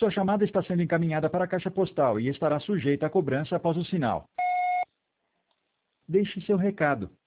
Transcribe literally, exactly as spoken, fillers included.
Sua chamada está sendo encaminhada para a caixa postal e estará sujeita a cobrança após o sinal. Deixe seu recado.